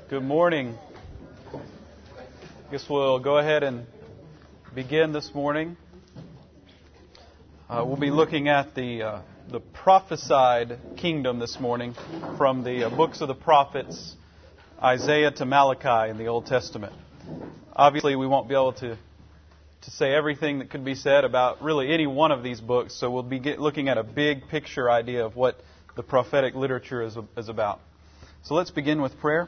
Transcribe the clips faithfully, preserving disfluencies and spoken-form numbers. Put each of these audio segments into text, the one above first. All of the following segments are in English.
Good morning. I guess we'll go ahead and begin this morning. Uh, we'll be looking at the uh, the prophesied kingdom this morning from the uh, books of the prophets, Isaiah to Malachi in the Old Testament. Obviously, we won't be able to to say everything that could be said about really any one of these books, so we'll be get, looking at a big picture idea of what the prophetic literature is, is about. So let's begin with prayer.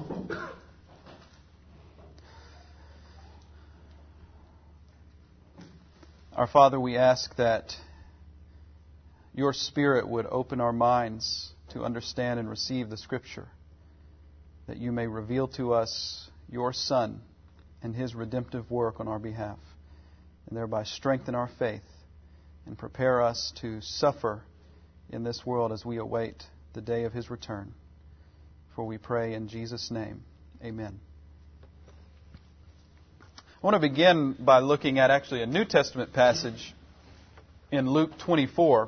Our Father, we ask that your Spirit would open our minds to understand and receive the Scripture, that you may reveal to us your Son and His redemptive work on our behalf, and thereby strengthen our faith and prepare us to suffer in this world as we await the day of His return. For we pray in Jesus' name. Amen. I want to begin by looking at actually a New Testament passage in Luke twenty-four.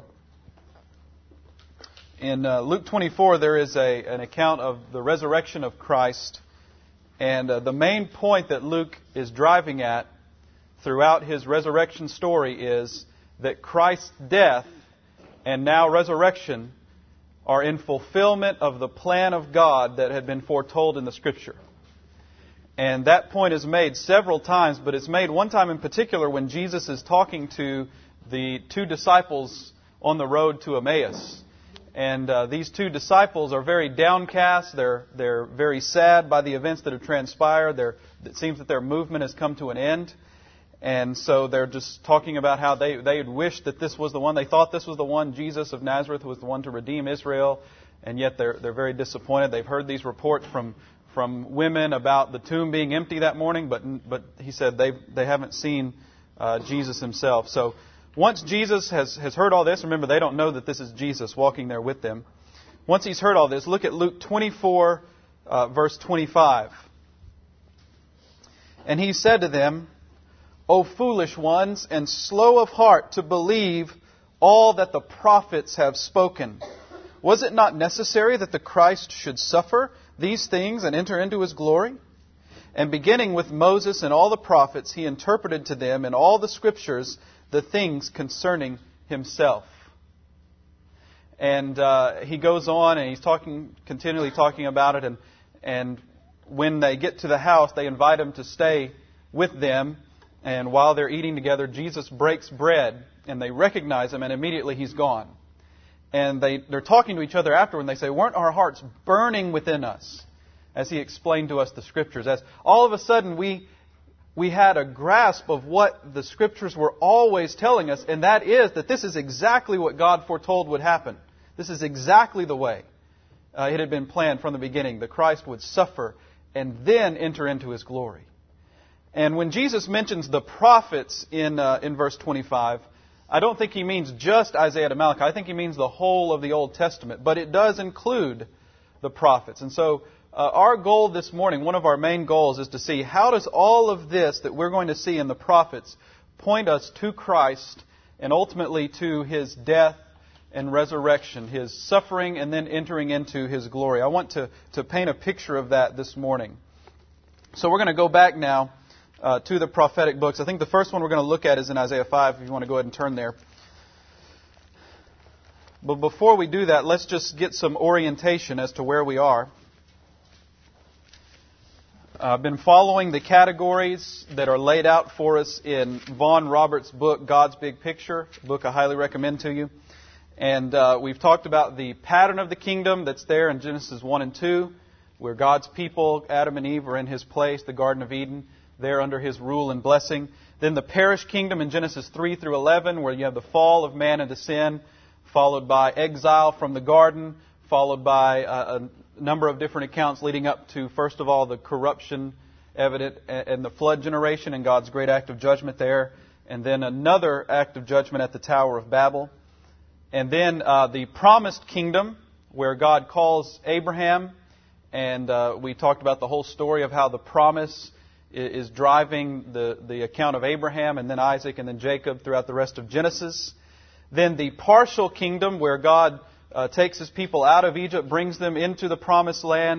In uh, Luke twenty-four, there is a, an account of the resurrection of Christ. And uh, the main point that Luke is driving at throughout his resurrection story is that Christ's death and now resurrection are in fulfillment of the plan of God that had been foretold in the Scripture. And that point is made several times, but it's made one time in particular when Jesus is talking to the two disciples on the road to Emmaus. And uh, these two disciples are very downcast. They're they're very sad by the events that have transpired. They're, it seems that their movement has come to an end. And so they're just talking about how they, they had wished that this was the one. They thought this was the one. Jesus of Nazareth was the one to redeem Israel. And yet they're they're very disappointed. They've heard these reports from, from women about the tomb being empty that morning. But but he said they they haven't seen uh, Jesus himself. So once Jesus has, has heard all this, remember they don't know that this is Jesus walking there with them. Once he's heard all this, look at Luke twenty-four, uh, verse twenty-five. And he said to them, O foolish ones, and slow of heart to believe all that the prophets have spoken. Was it not necessary that the Christ should suffer these things and enter into His glory? And beginning with Moses and all the prophets, He interpreted to them in all the Scriptures the things concerning Himself. And uh, he goes on and he's talking, continually talking about it. And, and when they get to the house, they invite Him to stay with them. And while they're eating together, Jesus breaks bread, and they recognize Him, and immediately He's gone. And they, they're talking to each other afterward, and they say, weren't our hearts burning within us as He explained to us the Scriptures? As all of a sudden we we had a grasp of what the Scriptures were always telling us, and that is that this is exactly what God foretold would happen. This is exactly the way uh, it had been planned from the beginning. The Christ would suffer and then enter into His glory. And when Jesus mentions the prophets in uh, in verse twenty-five, I don't think He means just Isaiah to Malachi. I think He means the whole of the Old Testament. But it does include the prophets. And so uh, our goal this morning, one of our main goals, is to see how does all of this that we're going to see in the prophets point us to Christ and ultimately to His death and resurrection, His suffering and then entering into His glory. I want to, to paint a picture of that this morning. So we're going to go back now Uh, to the prophetic books. I think the first one we're going to look at is in Isaiah five, if you want to go ahead and turn there. But before we do that, let's just get some orientation as to where we are. Uh, I've been following the categories that are laid out for us in Vaughn Roberts' book, God's Big Picture, a book I highly recommend to you. And uh, we've talked about the pattern of the kingdom that's there in Genesis one and two, where God's people, Adam and Eve, are in His place, the Garden of Eden, there under His rule and blessing. Then the perish kingdom in Genesis three through eleven, where you have the fall of man into sin, followed by exile from the garden, followed by a, a number of different accounts leading up to, first of all, the corruption evident in the flood generation and God's great act of judgment there, and then another act of judgment at the Tower of Babel. And then uh, the promised kingdom, where God calls Abraham, and uh, we talked about the whole story of how the promise is driving the, the account of Abraham and then Isaac and then Jacob throughout the rest of Genesis. Then the partial kingdom, where God uh, takes His people out of Egypt, brings them into the promised land,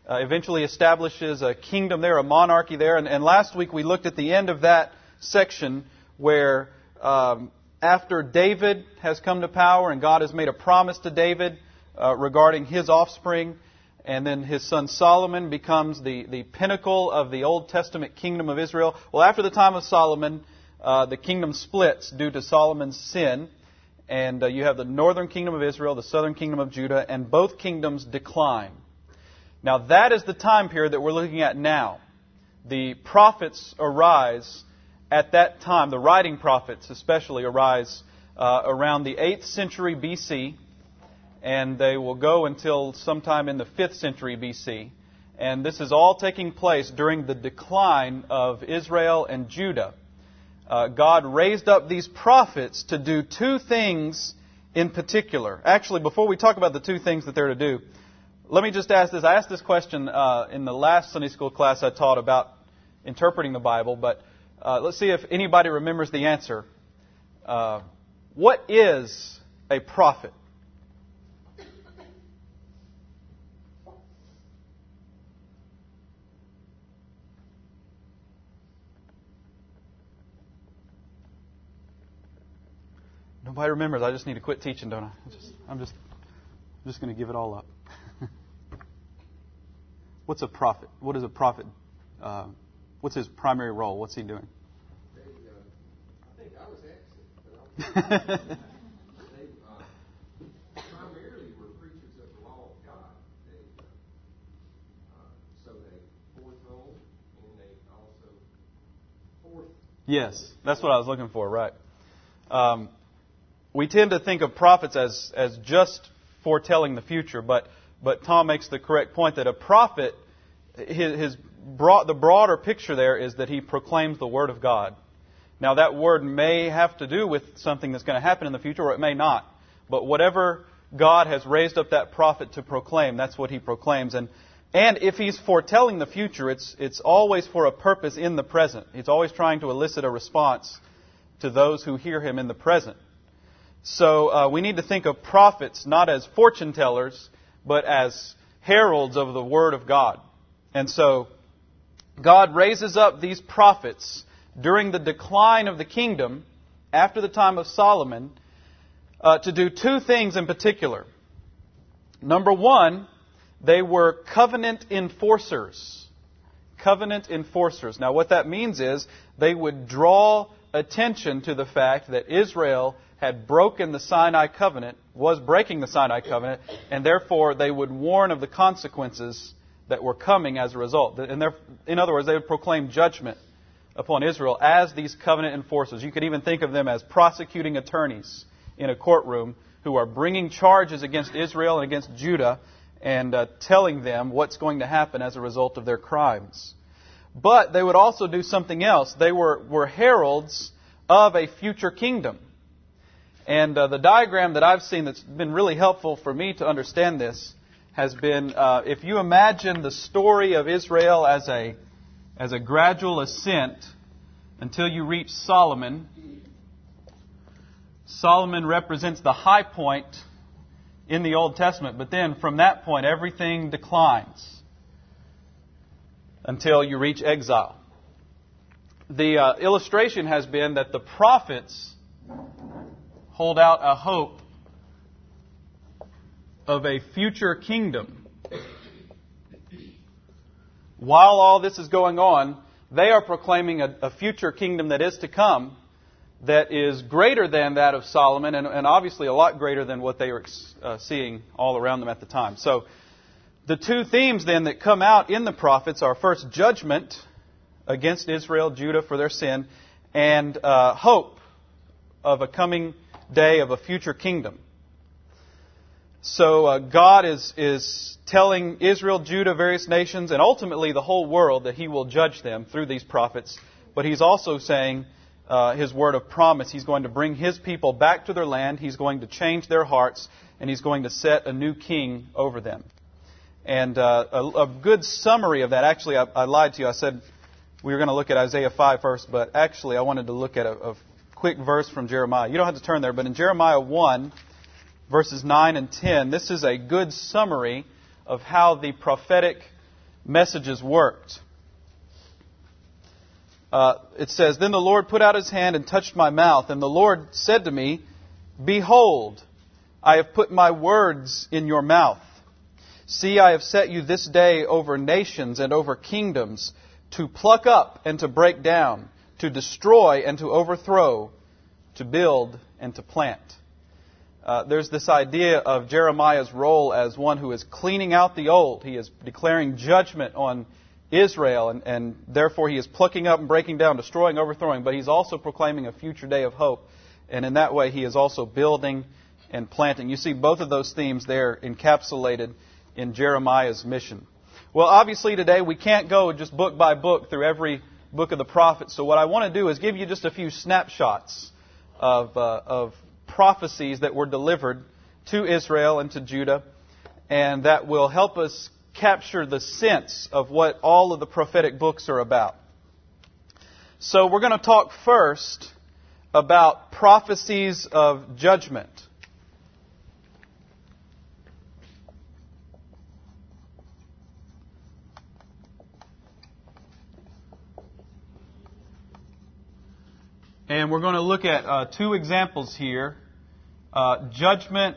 uh, eventually establishes a kingdom there, a monarchy there. And, and last week we looked at the end of that section where um, after David has come to power and God has made a promise to David uh, regarding his offspring, and then his son Solomon becomes the, the pinnacle of the Old Testament kingdom of Israel. Well, after the time of Solomon, uh, the kingdom splits due to Solomon's sin. And uh, you have the northern kingdom of Israel, the southern kingdom of Judah, and both kingdoms decline. Now that is the time period that we're looking at now. The prophets arise at that time. The writing prophets especially arise uh, around the eighth century B C, and they will go until sometime in the fifth century B C. And this is all taking place during the decline of Israel and Judah. Uh, God raised up these prophets to do two things in particular. Actually, before we talk about the two things that they're to do, let me just ask this. I asked this question uh, in the last Sunday school class I taught about interpreting the Bible, but uh, let's see if anybody remembers the answer. Uh, what is a prophet? Nobody remembers. I just need to quit teaching, don't I? I'm just, I'm just, I'm just going to give it all up. What's a prophet? What is a prophet? Uh, what's his primary role? What's he doing? They, uh, I think I was absent. But they uh, primarily were preachers of the law of God. They, uh, so they foretold and they also forth. Yes, that's what I was looking for. Right. Um, We tend to think of prophets as, as just foretelling the future, but, but Tom makes the correct point that a prophet, his, his broad, the broader picture there is that he proclaims the Word of God. Now that word may have to do with something that's going to happen in the future, or it may not. But whatever God has raised up that prophet to proclaim, that's what he proclaims. And, and if he's foretelling the future, it's, it's always for a purpose in the present. He's always trying to elicit a response to those who hear him in the present. So uh, we need to think of prophets not as fortune tellers, but as heralds of the Word of God. And so God raises up these prophets during the decline of the kingdom, after the time of Solomon, uh, to do two things in particular. Number one, they were covenant enforcers. Covenant enforcers. Now what that means is they would draw attention to the fact that Israel had broken the Sinai covenant, was breaking the Sinai covenant, and therefore they would warn of the consequences that were coming as a result. And in other words, they would proclaim judgment upon Israel as these covenant enforcers. You could even think of them as prosecuting attorneys in a courtroom who are bringing charges against Israel and against Judah and uh, telling them what's going to happen as a result of their crimes. But they would also do something else. They were, were heralds of a future kingdom. And uh, the diagram that I've seen that's been really helpful for me to understand this has been, uh, if you imagine the story of Israel as a as a gradual ascent until you reach Solomon. Solomon represents the high point in the Old Testament, but then from that point everything declines until you reach exile. The uh, illustration has been that the prophets hold out a hope of a future kingdom. While all this is going on, they are proclaiming a, a future kingdom that is to come that is greater than that of Solomon and, and obviously a lot greater than what they were uh, seeing all around them at the time. So the two themes then that come out in the prophets are first judgment against Israel, Judah for their sin, and uh, hope of a coming day of a future kingdom. So uh, God is is telling Israel, Judah, various nations, and ultimately the whole world that He will judge them through these prophets. But He's also saying uh, His word of promise. He's going to bring His people back to their land. He's going to change their hearts, and He's going to set a new king over them. And uh, a, a good summary of that, actually, I, I lied to you. I said we were going to look at Isaiah five first, but actually I wanted to look at a, a quick verse from Jeremiah. You don't have to turn there, but in Jeremiah one, verses nine and ten, this is a good summary of how the prophetic messages worked. Uh, it says, "Then the Lord put out His hand and touched my mouth, and the Lord said to me, 'Behold, I have put my words in your mouth. See, I have set you this day over nations and over kingdoms, to pluck up and to break down, to destroy and to overthrow, to build and to plant.'" Uh, there's this idea of Jeremiah's role as one who is cleaning out the old. He is declaring judgment on Israel, and, and therefore he is plucking up and breaking down, destroying, overthrowing. But he's also proclaiming a future day of hope. And in that way, he is also building and planting. You see both of those themes there encapsulated in Jeremiah's mission. Well, obviously today we can't go just book by book through every book of the prophets. So what I want to do is give you just a few snapshots of, uh, of prophecies that were delivered to Israel and to Judah, and that will help us capture the sense of what all of the prophetic books are about. So we're going to talk first about prophecies of judgment. And we're going to look at uh, two examples here. Uh, judgment,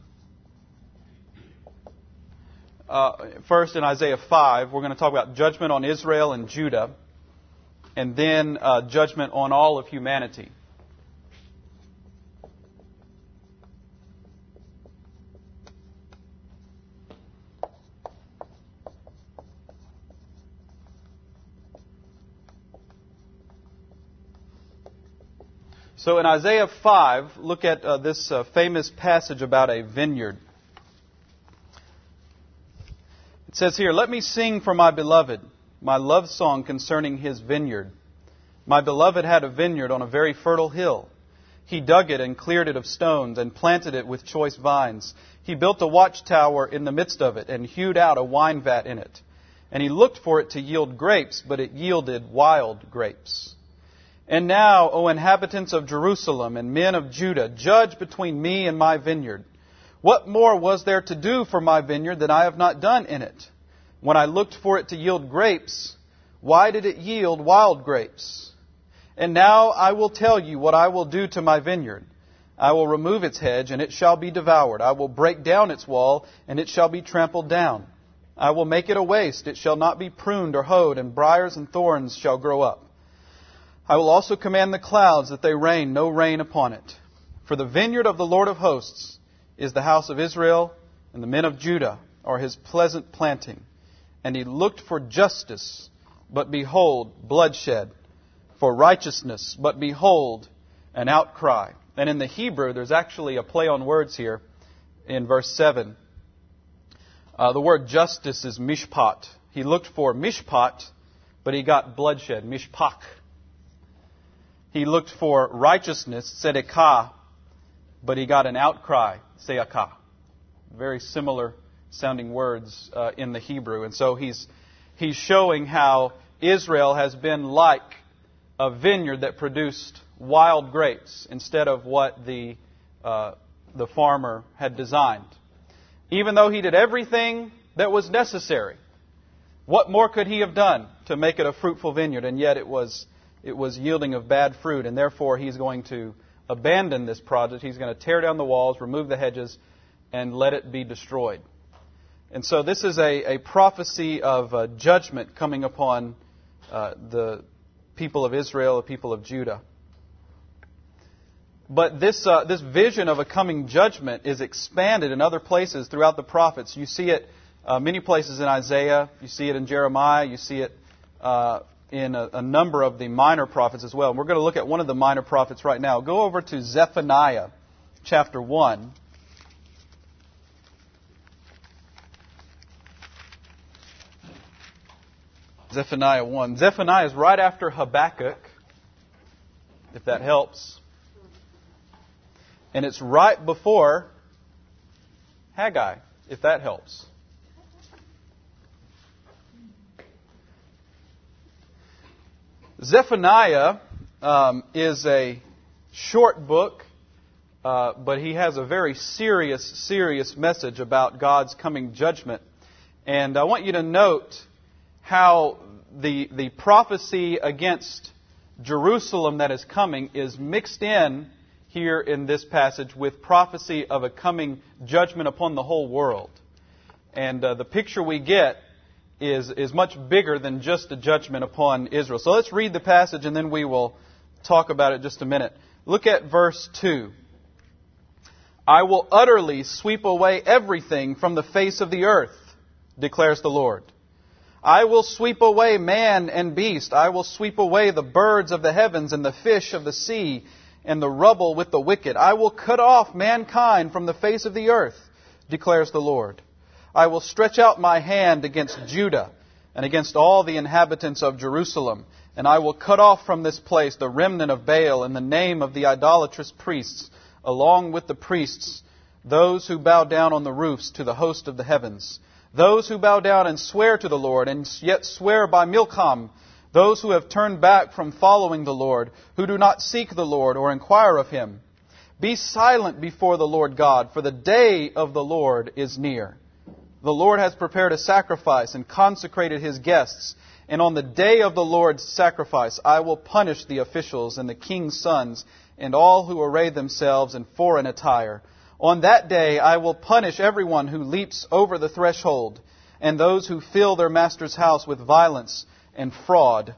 uh, first in Isaiah five, we're going to talk about judgment on Israel and Judah, and then uh, judgment on all of humanity. So in Isaiah five, look at uh, this uh, famous passage about a vineyard. It says here, "Let me sing for my beloved, my love song concerning his vineyard. My beloved had a vineyard on a very fertile hill. He dug it and cleared it of stones and planted it with choice vines. He built a watchtower in the midst of it and hewed out a wine vat in it. And he looked for it to yield grapes, but it yielded wild grapes. And now, O inhabitants of Jerusalem and men of Judah, judge between me and my vineyard. What more was there to do for my vineyard that I have not done in it? When I looked for it to yield grapes, why did it yield wild grapes? And now I will tell you what I will do to my vineyard. I will remove its hedge, and it shall be devoured. I will break down its wall, and it shall be trampled down. I will make it a waste. It shall not be pruned or hoed, and briars and thorns shall grow up. I will also command the clouds that they rain no rain upon it. For the vineyard of the Lord of hosts is the house of Israel, and the men of Judah are his pleasant planting. And he looked for justice, but behold, bloodshed. For righteousness, but behold, an outcry." And in the Hebrew, there's actually a play on words here in verse seven. Uh, the word justice is mishpat. He looked for mishpat, but he got bloodshed, mishpach. He looked for righteousness, tzedekah, but he got an outcry, seakah. Very similar sounding words uh, in the Hebrew. And so he's he's showing how Israel has been like a vineyard that produced wild grapes instead of what the uh, the farmer had designed. Even though he did everything that was necessary, what more could he have done to make it a fruitful vineyard? And yet it was it was yielding of bad fruit, and therefore he's going to abandon this project. He's going to tear down the walls, remove the hedges, and let it be destroyed. And so this is a, a prophecy of uh, judgment coming upon uh, the people of Israel, the people of Judah. But this uh, this vision of a coming judgment is expanded in other places throughout the prophets. You see it uh, many places in Isaiah. You see it in Jeremiah. You see it uh, in a, a number of the minor prophets as well. And we're going to look at one of the minor prophets right now. Go over to Zephaniah chapter one. Zephaniah one. Zephaniah is right after Habakkuk, if that helps. And it's right before Haggai, if that helps. Zephaniah um, is a short book, uh, but he has a very serious, serious message about God's coming judgment. And I want you to note how the, the prophecy against Jerusalem that is coming is mixed in here in this passage with prophecy of a coming judgment upon the whole world. And uh, the picture we get is, is much bigger than just a judgment upon Israel. So let's read the passage and then we will talk about it just a minute. Look at verse two. I will utterly sweep away everything from the face of the earth, declares the Lord. I will sweep away man and beast. I will sweep away the birds of the heavens and the fish of the sea and the rubble with the wicked. I will cut off mankind from the face of the earth, declares the Lord. I will stretch out my hand against Judah and against all the inhabitants of Jerusalem, and I will cut off from this place the remnant of Baal in the name of the idolatrous priests, along with the priests, those who bow down on the roofs to the host of the heavens, those who bow down and swear to the Lord, and yet swear by Milcom, those who have turned back from following the Lord, who do not seek the Lord or inquire of Him. Be silent before the Lord God, for the day of the Lord is near. The Lord has prepared a sacrifice and consecrated His guests, and on the day of the Lord's sacrifice I will punish the officials and the king's sons and all who array themselves in foreign attire. On that day I will punish everyone who leaps over the threshold, and those who fill their master's house with violence and fraud.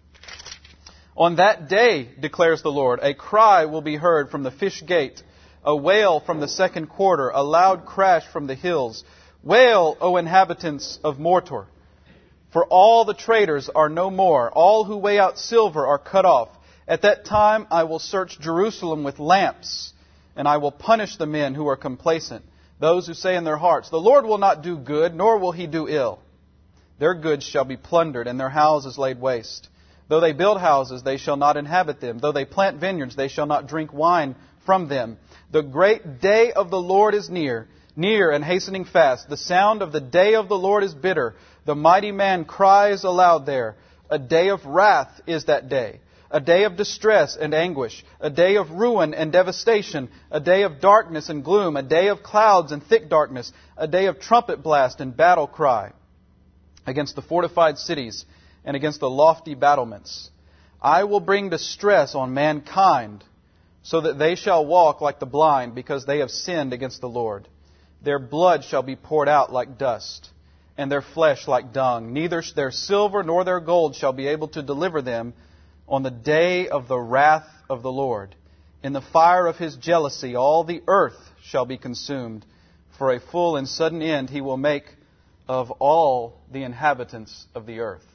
On that day, declares the Lord, a cry will be heard from the fish gate, a wail from the second quarter, a loud crash from the hills. Wail, O inhabitants of Mortar, for all the traders are no more. All who weigh out silver are cut off. At that time I will search Jerusalem with lamps, and I will punish the men who are complacent, those who say in their hearts, the Lord will not do good, nor will He do ill. Their goods shall be plundered, and their houses laid waste. Though they build houses, they shall not inhabit them. Though they plant vineyards, they shall not drink wine from them. The great day of the Lord is near, near and hastening fast. The sound of the day of the Lord is bitter. The mighty man cries aloud there. A day of wrath is that day. A day of distress and anguish, a day of ruin and devastation, a day of darkness and gloom, a day of clouds and thick darkness, a day of trumpet blast and battle cry against the fortified cities and against the lofty battlements. I will bring distress on mankind, so that they shall walk like the blind, because they have sinned against the Lord. Their blood shall be poured out like dust, and their flesh like dung. Neither their silver nor their gold shall be able to deliver them on the day of the wrath of the Lord. In the fire of His jealousy, all the earth shall be consumed. For a full and sudden end He will make of all the inhabitants of the earth.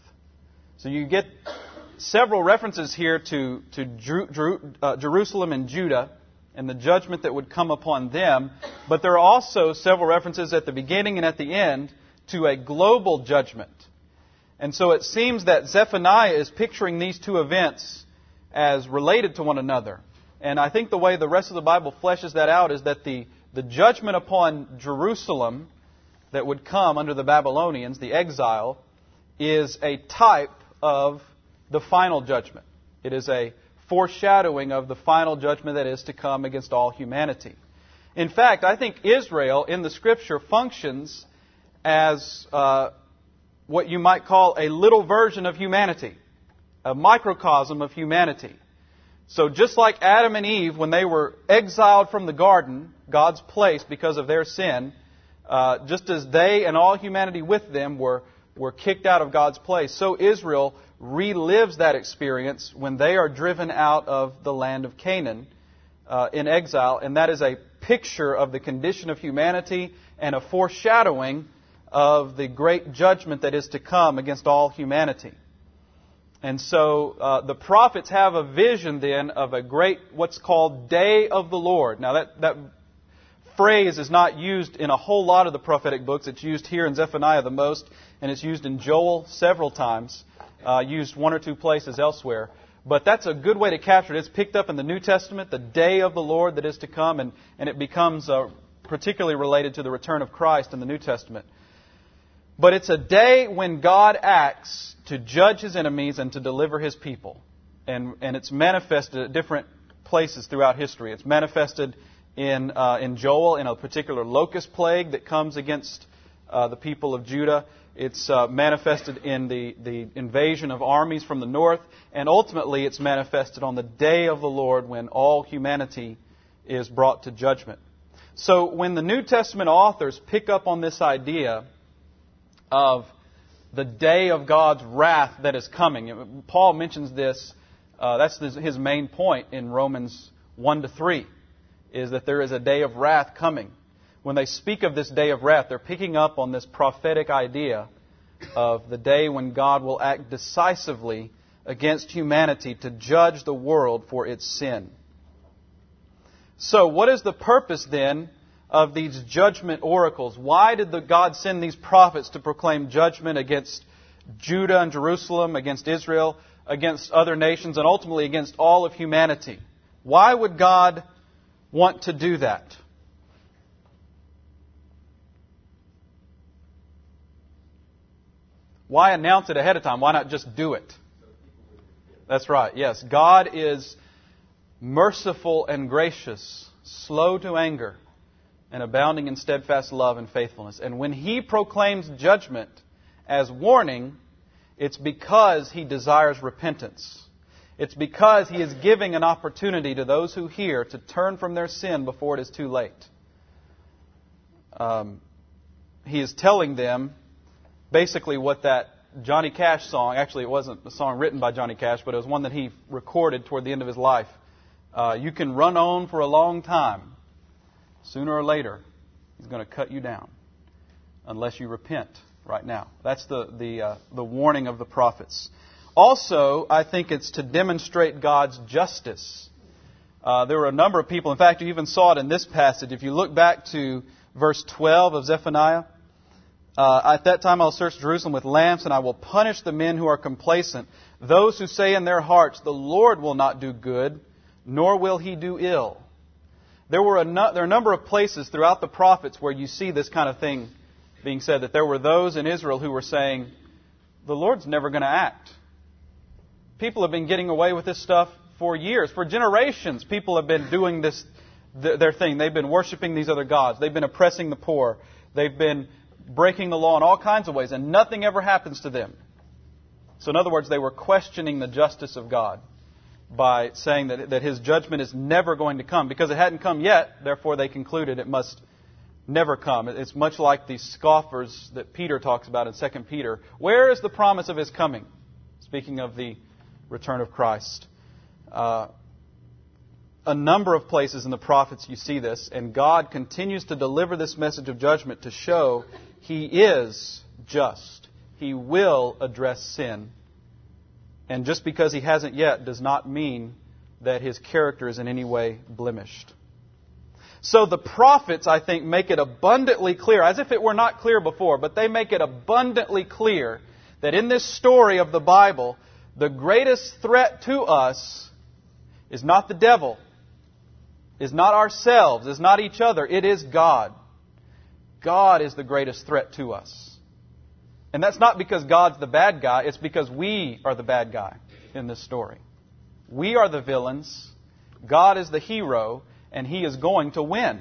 So you get several references here to, to Jer- Jer- uh, Jerusalem and Judah and the judgment that would come upon them. But there are also several references at the beginning and at the end to a global judgment. And so it seems that Zephaniah is picturing these two events as related to one another. And I think the way the rest of the Bible fleshes that out is that the, the judgment upon Jerusalem that would come under the Babylonians, the exile, is a type of the final judgment. It is a foreshadowing of the final judgment that is to come against all humanity. In fact, I think Israel in the Scripture functions as uh, what you might call a little version of humanity, a microcosm of humanity. So just like Adam and Eve, when they were exiled from the garden, God's place because of their sin, uh, just as they and all humanity with them were, were kicked out of God's place, so Israel relives that experience when they are driven out of the land of Canaan uh, in exile. And that is a picture of the condition of humanity and a foreshadowing of the great judgment that is to come against all humanity. And so uh, the prophets have a vision then of a great, what's called Day of the Lord. Now that, that phrase is not used in a whole lot of the prophetic books. It's used here in Zephaniah the most, and it's used in Joel several times, uh, used one or two places elsewhere. But that's a good way to capture it. It's picked up in the New Testament, the Day of the Lord that is to come, and, and it becomes uh, particularly related to the return of Christ in the New Testament. But it's a day when God acts to judge His enemies and to deliver His people. And, and it's manifested at different places throughout history. It's manifested in, uh, in Joel in a particular locust plague that comes against uh, the people of Judah. It's uh, manifested in the, the invasion of armies from the north. And ultimately, it's manifested on the day of the Lord when all humanity is brought to judgment. So when the New Testament authors pick up on this idea of the day of God's wrath that is coming, Paul mentions this, uh, that's his main point in Romans one to three, is that there is a day of wrath coming. When they speak of this day of wrath, they're picking up on this prophetic idea of the day when God will act decisively against humanity to judge the world for its sin. So, what is the purpose then of these judgment oracles? Why did the God send these prophets to proclaim judgment against Judah and Jerusalem, against Israel, against other nations, and ultimately against all of humanity? Why would God want to do that? Why announce it ahead of time? Why not just do it? That's right. Yes, God is merciful and gracious, slow to anger, and abounding in steadfast love and faithfulness. And when He proclaims judgment as warning, it's because He desires repentance. It's because He is giving an opportunity to those who hear to turn from their sin before it is too late. Um, he is telling them basically what that Johnny Cash song, actually it wasn't a song written by Johnny Cash, but it was one that he recorded toward the end of his life. Uh, you can run on for a long time. Sooner or later, He's going to cut you down unless you repent right now. That's the, the, uh, the warning of the prophets. Also, I think it's to demonstrate God's justice. Uh, there were a number of people, in fact, you even saw it in this passage. If you look back to verse twelve of Zephaniah, Uh, at that time I'll search Jerusalem with lamps, and I will punish the men who are complacent, those who say in their hearts, the Lord will not do good, nor will He do ill. There were a no, there are a number of places throughout the prophets where you see this kind of thing being said, that there were those in Israel who were saying, the Lord's never going to act. People have been getting away with this stuff for years, for generations. People have been doing this, their thing. They've been worshiping these other gods. They've been oppressing the poor. They've been breaking the law in all kinds of ways, and nothing ever happens to them. So in other words, they were questioning the justice of God by saying that, that His judgment is never going to come. Because it hadn't come yet, therefore they concluded it must never come. It's much like the scoffers that Peter talks about in Second Peter. Where is the promise of His coming? Speaking of the return of Christ. Uh, a number of places in the prophets you see this, and God continues to deliver this message of judgment to show He is just. He will address sin. And just because He hasn't yet does not mean that His character is in any way blemished. So the prophets, I think, make it abundantly clear, as if it were not clear before, but they make it abundantly clear that in this story of the Bible, the greatest threat to us is not the devil, is not ourselves, is not each other, it is God. God is the greatest threat to us. And that's not because God's the bad guy, it's because we are the bad guy in this story. We are the villains, God is the hero, and He is going to win.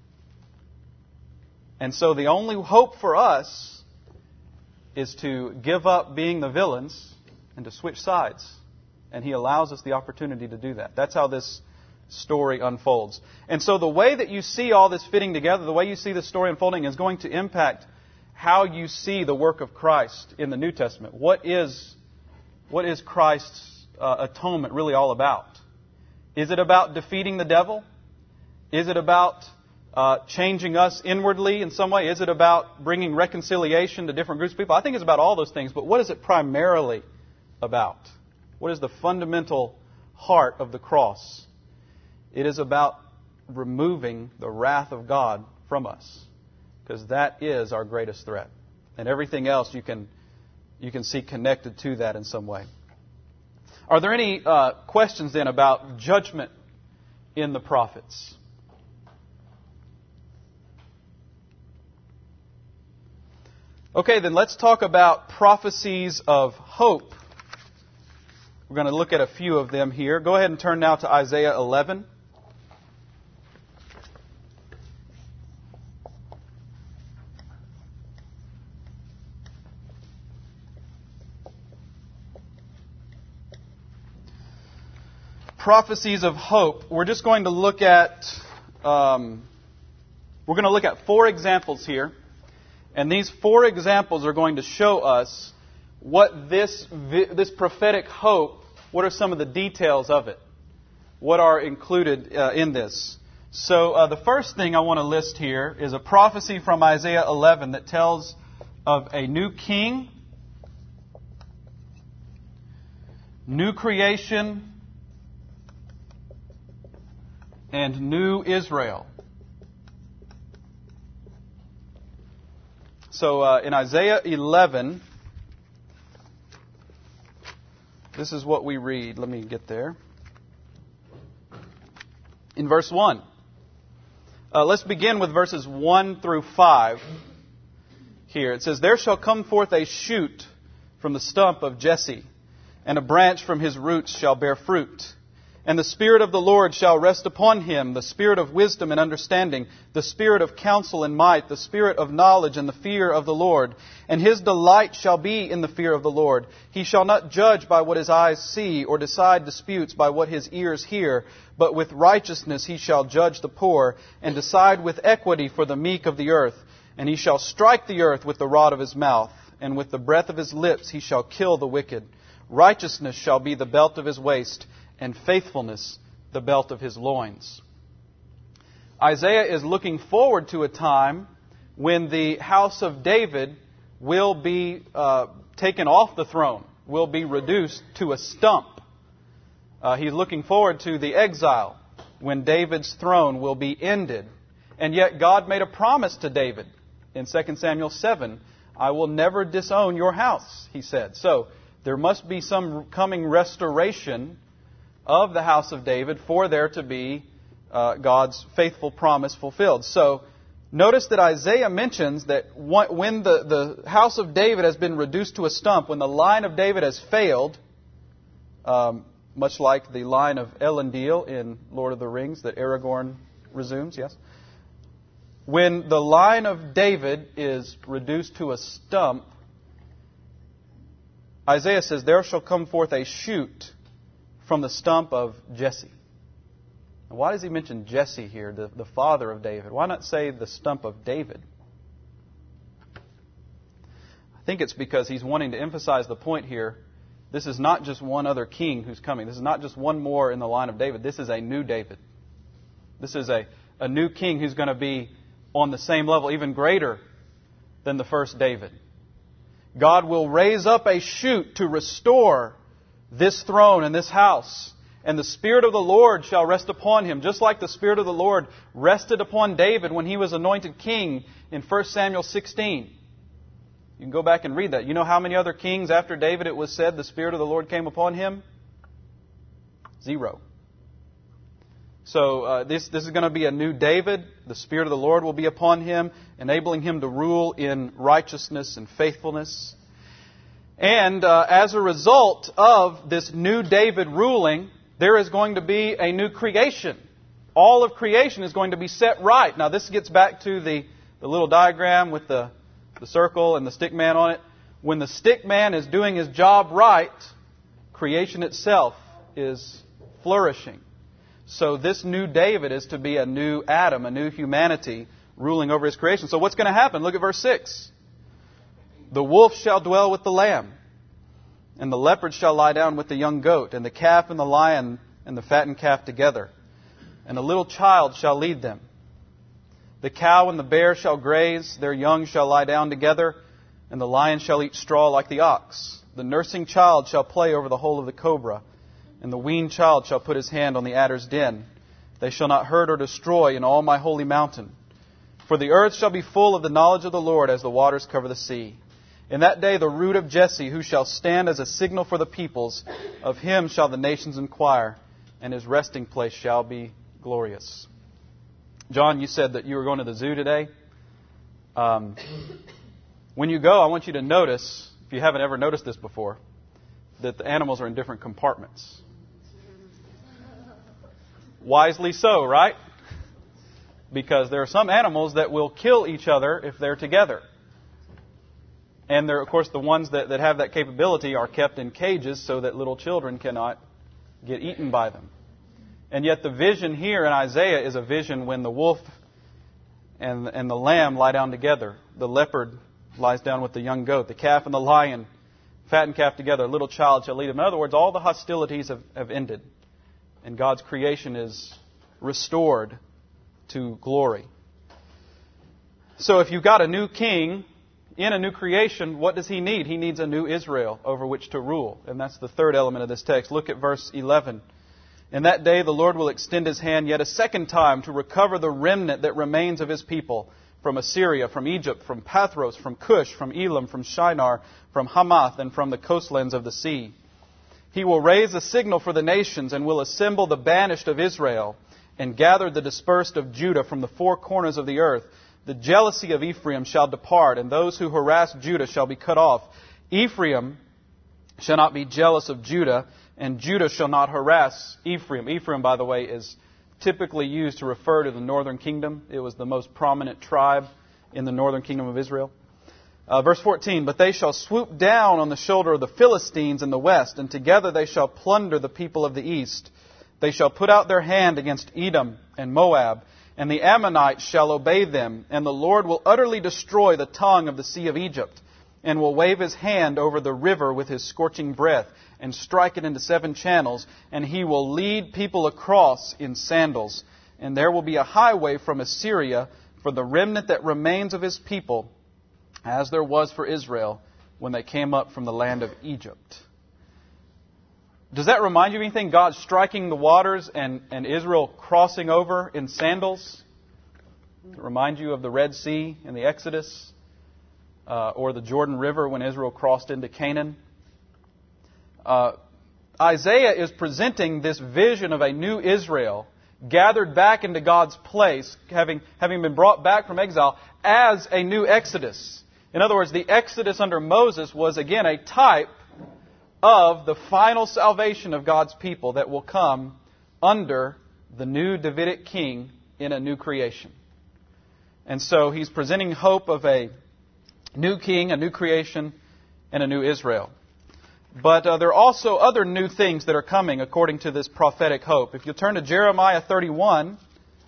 And so the only hope for us is to give up being the villains and to switch sides. And He allows us the opportunity to do that. That's how this story unfolds. And so the way that you see all this fitting together, the way you see the story unfolding, is going to impact how you see the work of Christ in the New Testament. What is, what is Christ's uh, atonement really all about? Is it about defeating the devil? Is it about uh, changing us inwardly in some way? Is it about bringing reconciliation to different groups of people? I think it's about all those things, but what is it primarily about? What is the fundamental heart of the cross? It is about removing the wrath of God from us, because that is our greatest threat. And everything else you can you can see connected to that in some way. Are there any uh, questions then about judgment in the prophets? Okay, then let's talk about prophecies of hope. We're going to look at a few of them here. Go ahead and turn now to Isaiah eleven. prophecies of hope, we're just going to look at um, we're going to look at four examples here, and these four examples are going to show us what this this prophetic hope. What are some of the details of it? What are included uh, in this? So uh, the first thing I want to list here is a prophecy from Isaiah eleven that tells of a new king, new creation, and new Israel. So uh, in Isaiah eleven, this is what we read. Let me get there. In verse one. Uh, let's begin with verses one through five. Here it says, "There shall come forth a shoot from the stump of Jesse, and a branch from his roots shall bear fruit. And the Spirit of the Lord shall rest upon him, the Spirit of wisdom and understanding, the Spirit of counsel and might, the Spirit of knowledge and the fear of the Lord. And his delight shall be in the fear of the Lord. He shall not judge by what his eyes see, or decide disputes by what his ears hear. But with righteousness he shall judge the poor, and decide with equity for the meek of the earth. And he shall strike the earth with the rod of his mouth, and with the breath of his lips he shall kill the wicked. Righteousness shall be the belt of his waist, and faithfulness the belt of his loins." Isaiah is looking forward to a time when the house of David will be uh, taken off the throne, will be reduced to a stump. Uh, he's looking forward to the exile when David's throne will be ended. And yet God made a promise to David in Second Samuel seven. "I will never disown your house," he said. So there must be some coming restoration of the house of David for there to be uh, God's faithful promise fulfilled. So notice that Isaiah mentions that when the, the house of David has been reduced to a stump, when the line of David has failed, um, much like the line of Elendil in Lord of the Rings that Aragorn resumes, yes? When the line of David is reduced to a stump, Isaiah says, "There shall come forth a shoot from the stump of Jesse." Now, why does he mention Jesse here, the, the father of David? Why not say the stump of David? I think it's because he's wanting to emphasize the point here. This is not just one other king who's coming. This is not just one more in the line of David. This is a new David. This is a, a new king who's going to be on the same level, even greater than the first David. God will raise up a shoot to restore this throne and this house, and the Spirit of the Lord shall rest upon him, just like the Spirit of the Lord rested upon David when he was anointed king in First Samuel sixteen. You can go back and read that. You know how many other kings after David it was said the Spirit of the Lord came upon him? Zero. So uh, this, this is going to be a new David. The Spirit of the Lord will be upon him, enabling him to rule in righteousness and faithfulness. And uh, as a result of this new David ruling, there is going to be a new creation. All of creation is going to be set right. Now this gets back to the, the little diagram with the, the circle and the stick man on it. When the stick man is doing his job right, creation itself is flourishing. So this new David is to be a new Adam, a new humanity ruling over his creation. So what's going to happen? Look at verse six. "The wolf shall dwell with the lamb, and the leopard shall lie down with the young goat, and the calf and the lion and the fattened calf together. And a little child shall lead them. The cow and the bear shall graze, their young shall lie down together, and the lion shall eat straw like the ox. The nursing child shall play over the hole of the cobra, and the weaned child shall put his hand on the adder's den. They shall not hurt or destroy in all my holy mountain. For the earth shall be full of the knowledge of the Lord as the waters cover the sea. In that day the root of Jesse, who shall stand as a signal for the peoples, of him shall the nations inquire, and his resting place shall be glorious." John, you said that you were going to the zoo today. Um, when you go, I want you to notice, if you haven't ever noticed this before, that the animals are in different compartments. Wisely so, right? Because there are some animals that will kill each other if they're together. And there, of course, the ones that, that have that capability are kept in cages so that little children cannot get eaten by them. And yet the vision here in Isaiah is a vision when the wolf and, and the lamb lie down together. The leopard lies down with the young goat. The calf and the lion, fattened calf together. A little child shall lead them. In other words, all the hostilities have, have ended. And God's creation is restored to glory. So if you've got a new king in a new creation, what does he need? He needs a new Israel over which to rule. And that's the third element of this text. Look at verse eleven. In that day the Lord will extend His hand yet a second time to recover the remnant that remains of His people from Assyria, from Egypt, from Pathros, from Cush, from Elam, from Shinar, from Hamath, and from the coastlands of the sea. He will raise a signal for the nations and will assemble the banished of Israel and gather the dispersed of Judah from the four corners of the earth. The jealousy of Ephraim shall depart, and those who harass Judah shall be cut off. Ephraim shall not be jealous of Judah, and Judah shall not harass Ephraim. Ephraim, by the way, is typically used to refer to the northern kingdom. It was the most prominent tribe in the northern kingdom of Israel. Uh, verse fourteen, but they shall swoop down on the shoulder of the Philistines in the west, and together they shall plunder the people of the east. They shall put out their hand against Edom and Moab, and the Ammonites shall obey them, and the Lord will utterly destroy the tongue of the sea of Egypt, and will wave His hand over the river with His scorching breath, and strike it into seven channels, and He will lead people across in sandals. And there will be a highway from Assyria for the remnant that remains of His people, as there was for Israel when they came up from the land of Egypt. Does that remind you of anything? God striking the waters and, and Israel crossing over in sandals? Does it remind you of the Red Sea in the Exodus? Uh, or the Jordan River when Israel crossed into Canaan? Uh, Isaiah is presenting this vision of a new Israel gathered back into God's place, having, having been brought back from exile, as a new Exodus. In other words, the Exodus under Moses was again a type of the final salvation of God's people that will come under the new Davidic king in a new creation. And so he's presenting hope of a new king, a new creation, and a new Israel. But uh, there are also other new things that are coming according to this prophetic hope. If you turn to Jeremiah thirty-one,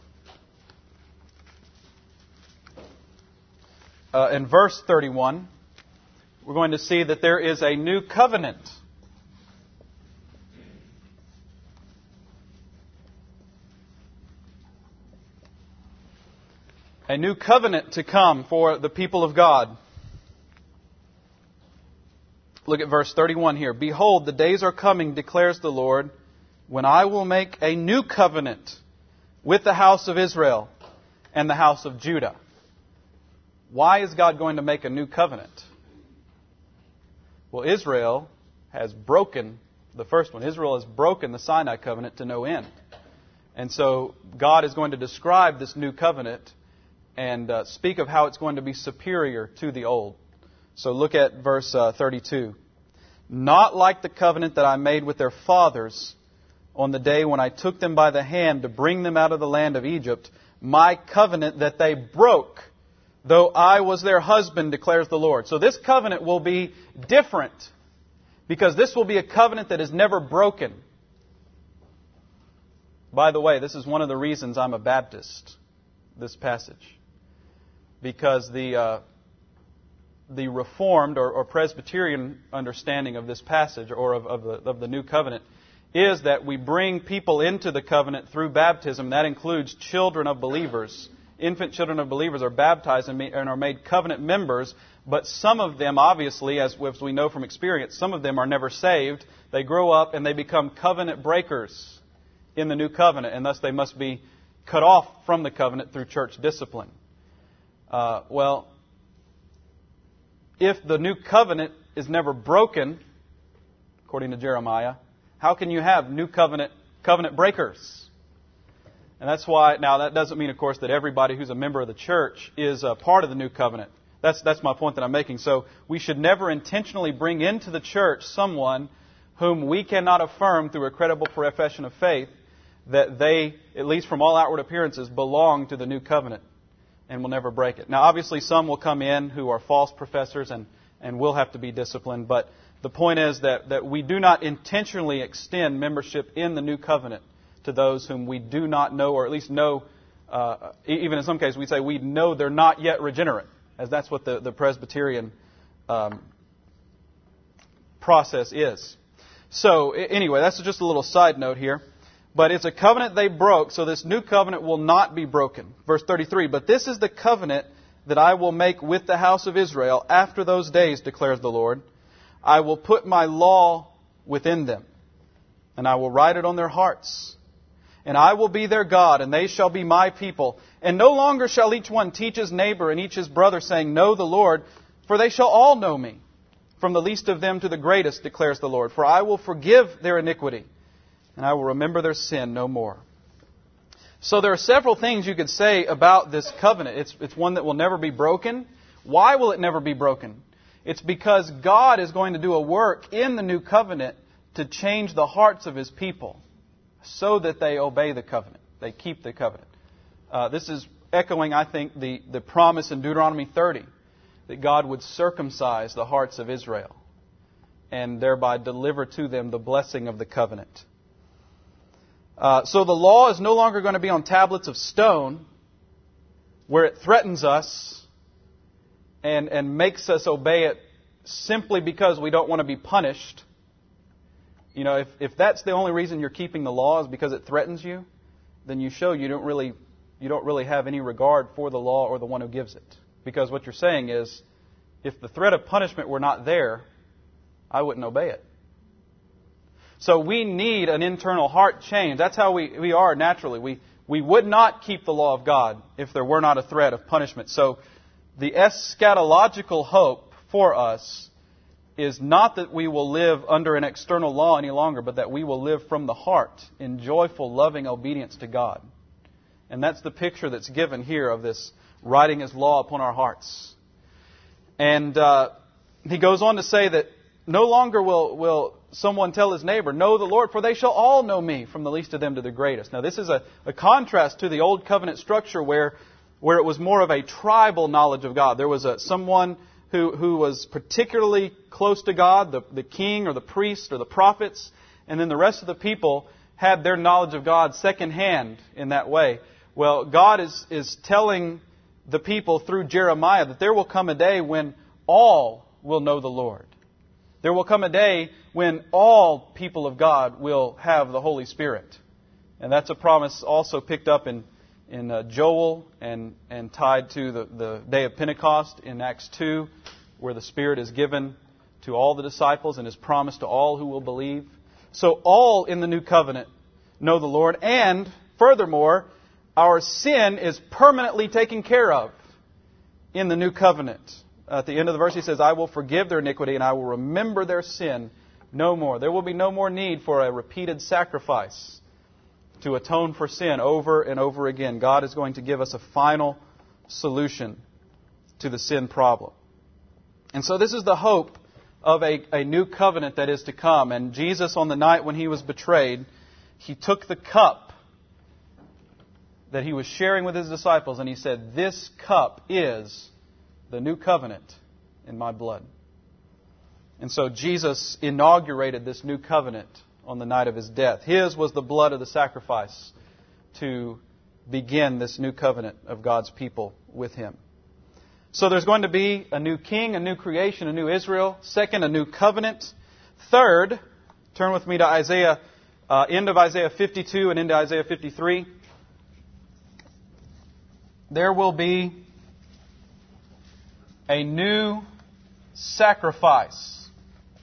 uh, in verse thirty-one, we're going to see that there is a new covenant. A new covenant to come for the people of God. Look at verse thirty-one here. Behold, the days are coming, declares the Lord, when I will make a new covenant with the house of Israel and the house of Judah. Why is God going to make a new covenant? Well, Israel has broken the first one. Israel has broken the Sinai covenant to no end. And so God is going to describe this new covenant and uh, speak of how it's going to be superior to the old. So look at verse uh, thirty-two. Not like the covenant that I made with their fathers on the day when I took them by the hand to bring them out of the land of Egypt, my covenant that they broke, though I was their husband, declares the Lord. So this covenant will be different, because this will be a covenant that is never broken. By the way, this is one of the reasons I'm a Baptist, this passage. Because the uh, the Reformed or, or Presbyterian understanding of this passage, or of, of, the, of the new covenant, is that we bring people into the covenant through baptism. That includes children of believers. Infant children of believers are baptized and, and are made covenant members, but some of them, obviously, as, as we know from experience, some of them are never saved. They grow up and they become covenant breakers in the new covenant, and thus they must be cut off from the covenant through church discipline. Uh, well, if the new covenant is never broken, according to Jeremiah, how can you have new covenant covenant breakers? And that's why, now that doesn't mean, of course, that everybody who's a member of the church is a part of the new covenant. That's, that's my point that I'm making. So we should never intentionally bring into the church someone whom we cannot affirm through a credible profession of faith that they, at least from all outward appearances, belong to the new covenant and will never break it. Now, obviously, some will come in who are false professors and, and will have to be disciplined. But the point is that, that we do not intentionally extend membership in the new covenant to those whom we do not know, or at least know, uh, even in some cases we say we know they're not yet regenerate, as that's what the, the Presbyterian um, process is. So anyway, that's just a little side note here. But it's a covenant they broke, so this new covenant will not be broken. Verse thirty-three, but this is the covenant that I will make with the house of Israel after those days, declares the Lord. I will put my law within them, and I will write it on their hearts. And I will be their God, and they shall be my people. And no longer shall each one teach his neighbor and each his brother, saying, Know the Lord, for they shall all know me, from the least of them to the greatest, declares the Lord. For I will forgive their iniquity, and I will remember their sin no more. So there are several things you could say about this covenant. It's, it's one that will never be broken. Why will it never be broken? It's because God is going to do a work in the new covenant to change the hearts of His people so that they obey the covenant. They keep the covenant. Uh, this is echoing, I think, the, the promise in Deuteronomy thirty that God would circumcise the hearts of Israel and thereby deliver to them the blessing of the covenant. Uh, so the law is no longer going to be on tablets of stone where it threatens us and, and makes us obey it simply because we don't want to be punished. You know, if, if that's the only reason you're keeping the law is because it threatens you, then you show you don't really you don't really have any regard for the law or the one who gives it. Because what you're saying is, if the threat of punishment were not there, I wouldn't obey it. So we need an internal heart change. That's how we, we are naturally. We, we would not keep the law of God if there were not a threat of punishment. So the eschatological hope for us is not that we will live under an external law any longer, but that we will live from the heart in joyful, loving obedience to God. And that's the picture that's given here of this writing His law upon our hearts. And uh, he goes on to say that no longer will, will someone tell his neighbor, Know the Lord, for they shall all know me, from the least of them to the greatest. Now this is a, a contrast to the old covenant structure where, where it was more of a tribal knowledge of God. There was a, someone who, who was particularly close to God, the, the king or the priest or the prophets, and then the rest of the people had their knowledge of God secondhand in that way. Well, God is, is telling the people through Jeremiah that there will come a day when all will know the Lord. There will come a day when all people of God will have the Holy Spirit. And that's a promise also picked up in, in uh, Joel and, and tied to the, the day of Pentecost in Acts two, where the Spirit is given to all the disciples and is promised to all who will believe. So all in the new covenant know the Lord. And furthermore, our sin is permanently taken care of in the new covenant. At the end of the verse he says, I will forgive their iniquity and I will remember their sin no more. There will be no more need for a repeated sacrifice to atone for sin over and over again. God is going to give us a final solution to the sin problem. And so this is the hope of a, a new covenant that is to come. And Jesus, on the night when He was betrayed, He took the cup that He was sharing with His disciples, and He said, This cup is the new covenant in my blood. And so Jesus inaugurated this new covenant on the night of His death. His was the blood of the sacrifice to begin this new covenant of God's people with Him. So there's going to be a new king, a new creation, a new Israel. Second, a new covenant. Third, turn with me to Isaiah, uh, end of Isaiah fifty-two and into Isaiah fifty-three. There will be a new sacrifice.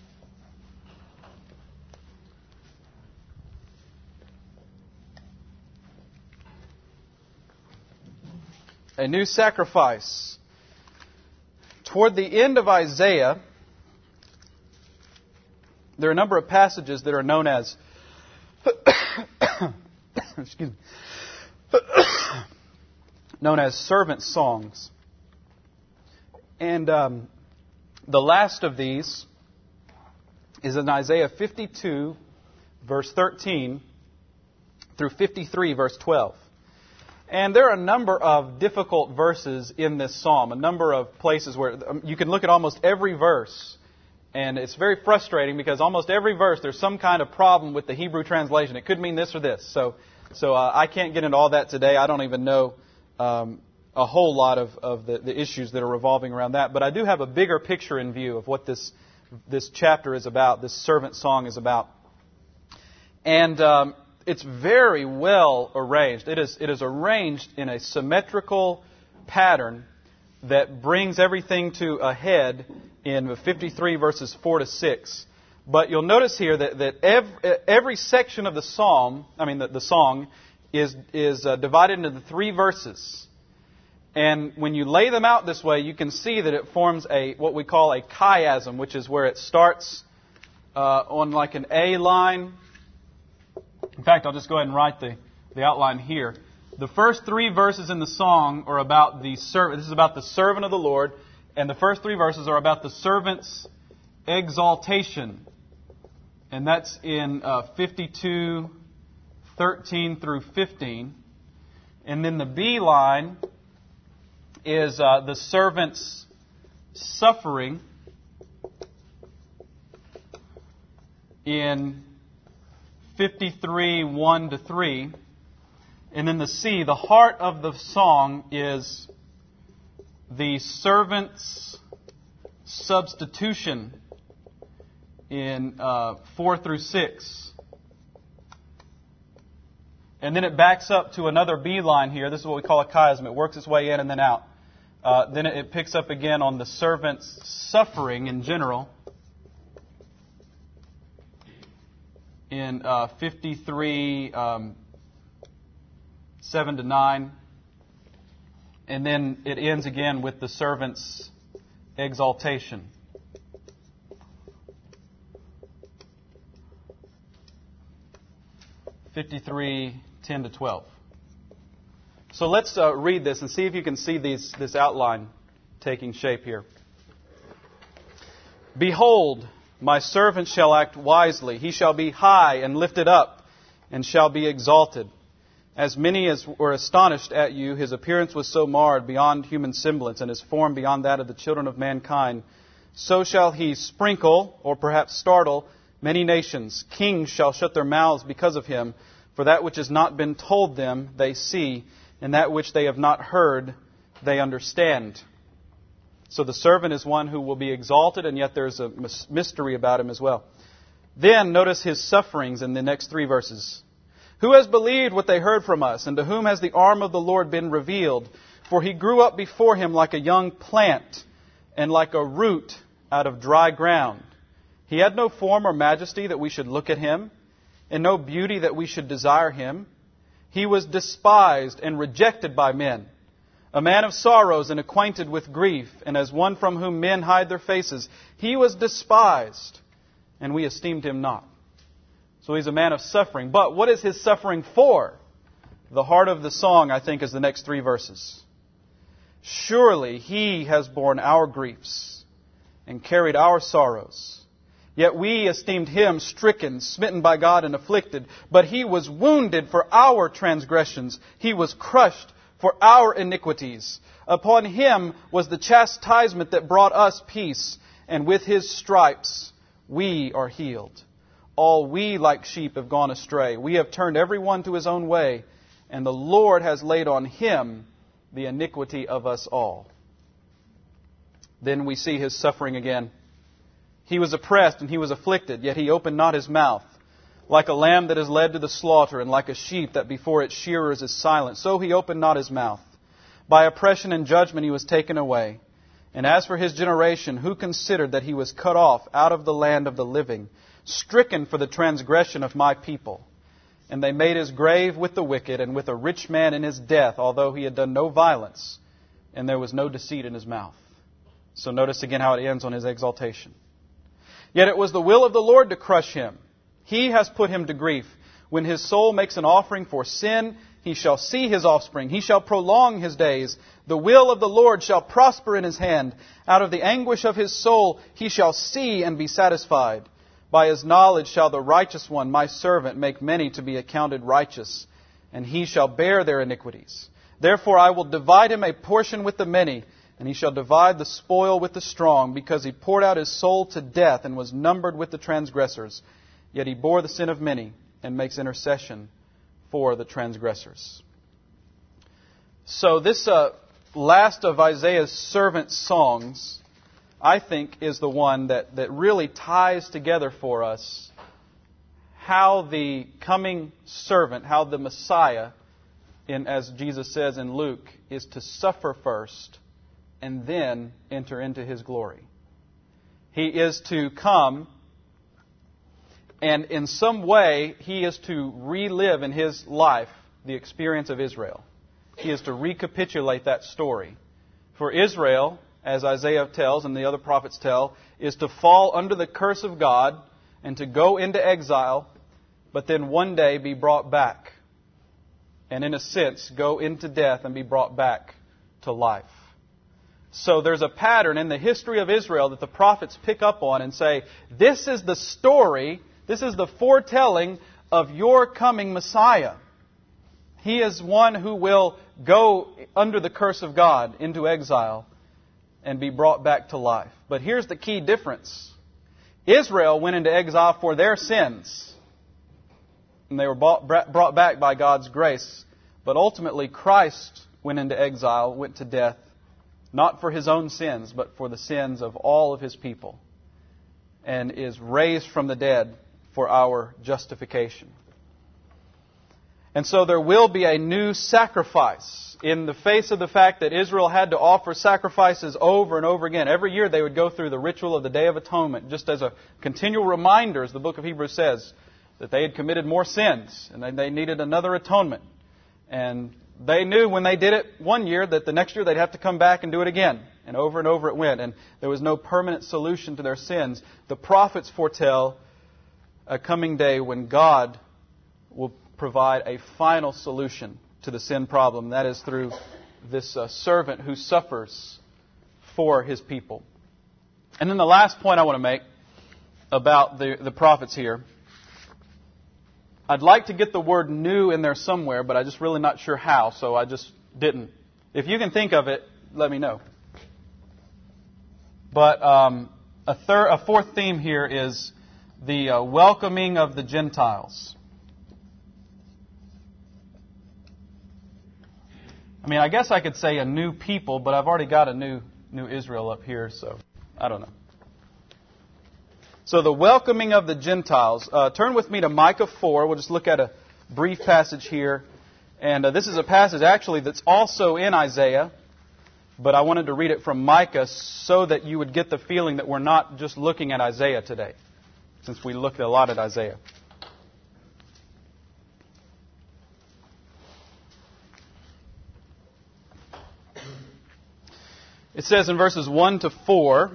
A new sacrifice. Toward the end of Isaiah, there are a number of passages that are known as excuse me, known as servant songs. And um, the last of these is in Isaiah fifty-two, verse thirteen, through fifty-three, verse twelve. And there are a number of difficult verses in this psalm, a number of places where you can look at almost every verse And it's very frustrating because almost every verse there's some kind of problem with the Hebrew translation. It could mean this or this. So so uh, I can't get into all that today. I don't even know um, a whole lot of, of the, the issues that are revolving around that. But I do have a bigger picture in view of what this this chapter is about, this servant song is about. And um, it's very well arranged. It is it is arranged in a symmetrical pattern that brings everything to a head in fifty-three verses four to six. But you'll notice here that, that every, every section of the psalm, I mean the, the song, is is uh, divided into three verses. And when you lay them out this way, you can see that it forms a what we call a chiasm, which is where it starts uh, on like an A line. In fact, I'll just go ahead and write the, the outline here. The first three verses in the song are about the servant. This is about the servant of the Lord. And the first three verses are about the servant's exaltation. And that's in uh, fifty-two, thirteen through fifteen. And then the B line is uh, the servant's suffering in fifty-three, one to three. And then the C, the heart of the song, is the servant's substitution in uh, four through six. And then it backs up to another B line here. This is what we call a chiasm. It works its way in and then out. Uh, then it, it picks up again on the servant's suffering in general in uh, fifty-three, um, seven to nine. And then it ends again with the servant's exaltation. fifty-three, ten to twelve. So let's uh, read this and see if you can see these, this outline taking shape here. Behold, my servant shall act wisely. He shall be high and lifted up and shall be exalted. As many as were astonished at you, his appearance was so marred beyond human semblance, and his form beyond that of the children of mankind. So shall he sprinkle, or perhaps startle, many nations. Kings shall shut their mouths because of him, for that which has not been told them they see, and that which they have not heard they understand. So the servant is one who will be exalted, and yet there's a mystery about him as well. Then notice his sufferings in the next three verses. Who has believed what they heard from us, and to whom has the arm of the Lord been revealed? For he grew up before him like a young plant, and like a root out of dry ground. He had no form or majesty that we should look at him, and no beauty that we should desire him. He was despised and rejected by men, a man of sorrows and acquainted with grief, and as one from whom men hide their faces. He was despised, and we esteemed him not. So he's a man of suffering. But what is his suffering for? The heart of the song, I think, is the next three verses. Surely he has borne our griefs and carried our sorrows. Yet we esteemed him stricken, smitten by God, and afflicted. But he was wounded for our transgressions. He was crushed for our iniquities. Upon him was the chastisement that brought us peace, and with his stripes we are healed. All we like sheep have gone astray. We have turned every one to his own way, and the Lord has laid on him the iniquity of us all. Then we see his suffering again. He was oppressed and he was afflicted, yet he opened not his mouth. Like a lamb that is led to the slaughter, and like a sheep that before its shearers is silent, so he opened not his mouth. By oppression and judgment he was taken away. And as for his generation, who considered that he was cut off out of the land of the living, stricken for the transgression of my people? And they made his grave with the wicked, and with a rich man in his death, although he had done no violence, and there was no deceit in his mouth. So notice again how it ends on his exaltation. Yet it was the will of the Lord to crush him. He has put him to grief. When his soul makes an offering for sin, he shall see his offspring. He shall prolong his days. The will of the Lord shall prosper in his hand. Out of the anguish of his soul he shall see and be satisfied. By his knowledge shall the righteous one, my servant, make many to be accounted righteous, and he shall bear their iniquities. Therefore I will divide him a portion with the many, And he shall divide the spoil with the strong, because he poured out his soul to death and was numbered with the transgressors. Yet he bore the sin of many and makes intercession for the transgressors. So this uh, last of Isaiah's servant songs, I think, is the one that, that really ties together for us how the coming servant, how the Messiah, in, as Jesus says in Luke, is to suffer first and then enter into His glory. He is to come, and in some way, He is to relive in His life the experience of Israel. He is to recapitulate that story. For Israel, as Isaiah tells and the other prophets tell, is to fall under the curse of God and to go into exile, but then one day be brought back. And in a sense, go into death and be brought back to life. So there's a pattern in the history of Israel that the prophets pick up on and say, this is the story, this is the foretelling of your coming Messiah. He is one who will go under the curse of God into exile and be brought back to life. But here's the key difference. Israel went into exile for their sins. And they were brought back by God's grace. But ultimately, Christ went into exile, went to death, not for His own sins, but for the sins of all of His people, and is raised from the dead for our justification. And so there will be a new sacrifice in the face of the fact that Israel had to offer sacrifices over and over again. Every year they would go through the ritual of the Day of Atonement, just as a continual reminder, as the book of Hebrews says, that they had committed more sins and they needed another atonement. And they knew when they did it one year that the next year they'd have to come back and do it again. And over and over it went. And there was no permanent solution to their sins. The prophets foretell a coming day when God will provide a final solution to the sin problem. That is through this uh, servant who suffers for His people. And then the last point I want to make about the, the prophets here. I'd like to get the word new in there somewhere, but I'm just really not sure how, so I just didn't. If you can think of it, let me know. But um, a, third, a fourth theme here is the uh, welcoming of the Gentiles. I mean, I guess I could say a new people, but I've already got a new new Israel up here, so I don't know. So the welcoming of the Gentiles. Uh, turn with me to Micah four. We'll just look at a brief passage here. And uh, this is a passage actually that's also in Isaiah. But I wanted to read it from Micah so that you would get the feeling that we're not just looking at Isaiah today, since we looked a lot at Isaiah. It says in verses one to four...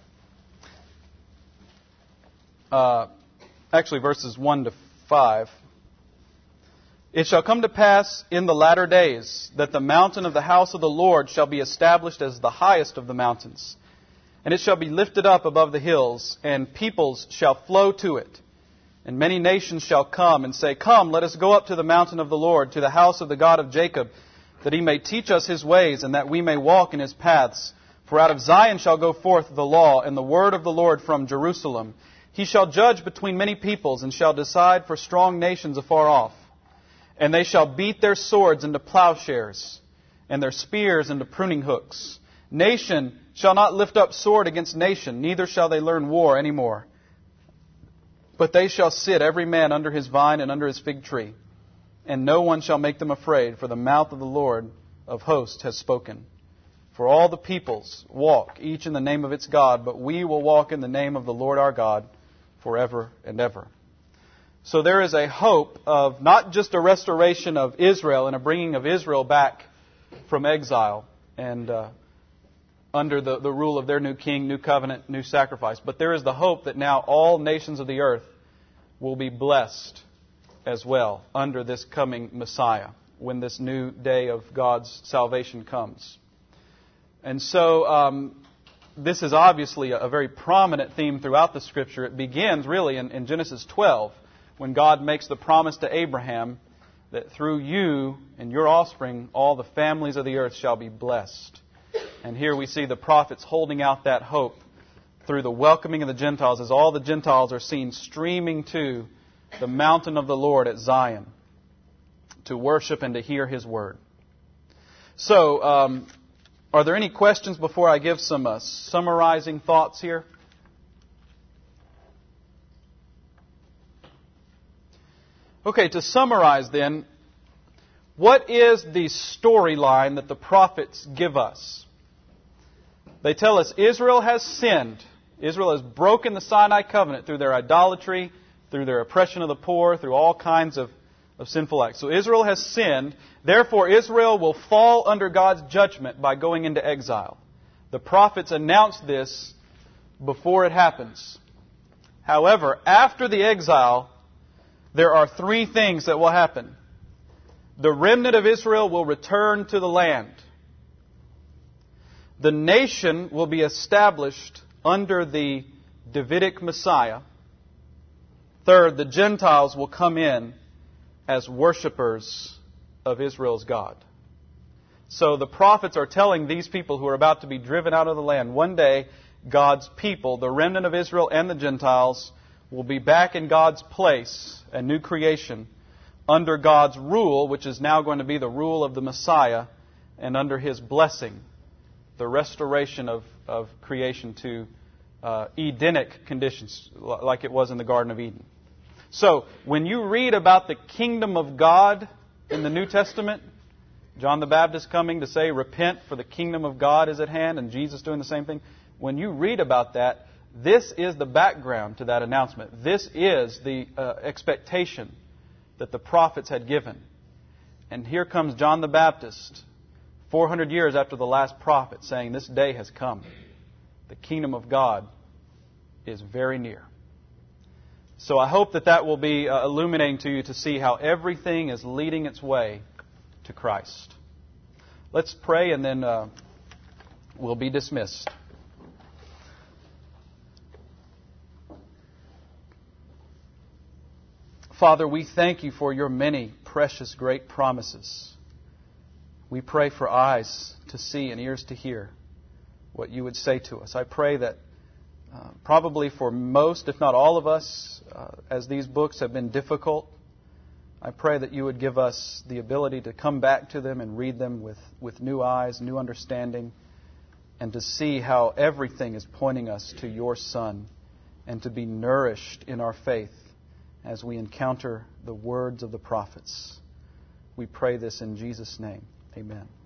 Uh, actually, verses one to five. It shall come to pass in the latter days that the mountain of the house of the Lord shall be established as the highest of the mountains. And it shall be lifted up above the hills, and peoples shall flow to it. And many nations shall come and say, Come, let us go up to the mountain of the Lord, to the house of the God of Jacob, that He may teach us His ways, and that we may walk in His paths. For out of Zion shall go forth the law, and the word of the Lord from Jerusalem. He shall judge between many peoples, and shall decide for strong nations afar off. And they shall beat their swords into plowshares, and their spears into pruning hooks. Nation shall not lift up sword against nation, neither shall they learn war any more. But they shall sit every man under his vine and under his fig tree, and no one shall make them afraid, for the mouth of the Lord of hosts has spoken. For all the peoples walk, each in the name of its God, but we will walk in the name of the Lord our God forever and ever. So there is a hope of not just a restoration of Israel and a bringing of Israel back from exile and uh, under the, the rule of their new king, new covenant, new sacrifice. But there is the hope that now all nations of the earth will be blessed as well under this coming Messiah when this new day of God's salvation comes. And so um, this is obviously a, a very prominent theme throughout the Scripture. It begins really in, in Genesis twelve when God makes the promise to Abraham that through you and your offspring all the families of the earth shall be blessed. And here we see the prophets holding out that hope through the welcoming of the Gentiles, as all the Gentiles are seen streaming to the mountain of the Lord at Zion to worship and to hear His word. So, um, are there any questions before I give some uh, summarizing thoughts here? Okay, to summarize then, what is the storyline that the prophets give us? They tell us Israel has sinned. Israel has broken the Sinai covenant through their idolatry, through their oppression of the poor, through all kinds of, of sinful acts. So Israel has sinned. Therefore, Israel will fall under God's judgment by going into exile. The prophets announce this before it happens. However, after the exile, there are three things that will happen. The remnant of Israel will return to the land. The nation will be established under the Davidic Messiah. Third, the Gentiles will come in as worshipers of Israel's God. So the prophets are telling these people who are about to be driven out of the land, one day God's people, the remnant of Israel and the Gentiles, will be back in God's place, a new creation, under God's rule, which is now going to be the rule of the Messiah, and under His blessing, the restoration of, of creation to uh, Edenic conditions, like it was in the Garden of Eden. So, when you read about the kingdom of God in the New Testament, John the Baptist coming to say, repent for the kingdom of God is at hand, and Jesus doing the same thing. When you read about that, this is the background to that announcement. This is the uh, expectation that the prophets had given. And here comes John the Baptist, four hundred years after the last prophet, saying, this day has come. The kingdom of God is very near. So I hope that that will be uh, illuminating to you to see how everything is leading its way to Christ. Let's pray and then uh, we'll be dismissed. Father, we thank You for Your many precious, great promises. We pray for eyes to see and ears to hear what You would say to us. I pray that uh, probably for most, if not all of us, uh, as these books have been difficult, I pray that You would give us the ability to come back to them and read them with, with new eyes, new understanding, and to see how everything is pointing us to Your Son, and to be nourished in our faith as we encounter the words of the prophets. We pray this in Jesus' name. Amen.